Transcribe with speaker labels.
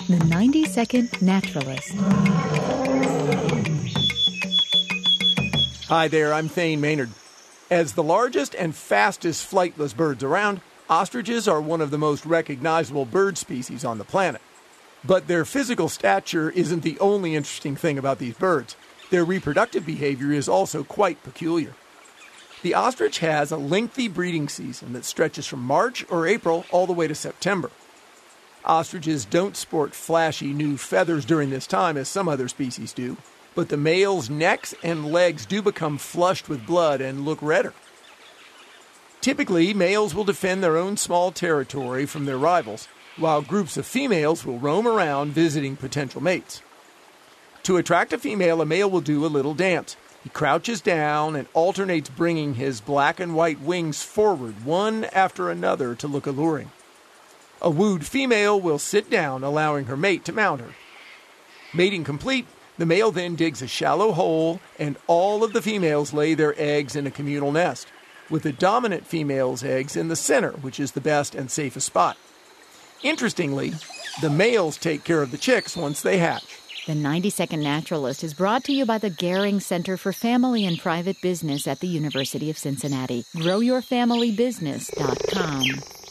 Speaker 1: The 90-Second Naturalist.
Speaker 2: Hi there, I'm Thane Maynard. As the largest and fastest flightless birds around, ostriches are one of the most recognizable bird species on the planet. But their physical stature isn't the only interesting thing about these birds. Their reproductive behavior is also quite peculiar. The ostrich has a lengthy breeding season that stretches from March or April all the way to September. Ostriches don't sport flashy new feathers during this time as some other species do, but the males' necks and legs do become flushed with blood and look redder. Typically, males will defend their own small territory from their rivals, while groups of females will roam around visiting potential mates. To attract a female, a male will do a little dance. He crouches down and alternates bringing his black and white wings forward one after another to look alluring. A wooed female will sit down, allowing her mate to mount her. Mating complete, the male then digs a shallow hole, and all of the females lay their eggs in a communal nest, with the dominant female's eggs in the center, which is the best and safest spot. Interestingly, the males take care of the chicks once they hatch.
Speaker 1: The 90-Second Naturalist is brought to you by the Gehring Center for Family and Private Business at the University of Cincinnati. GrowYourFamilyBusiness.com.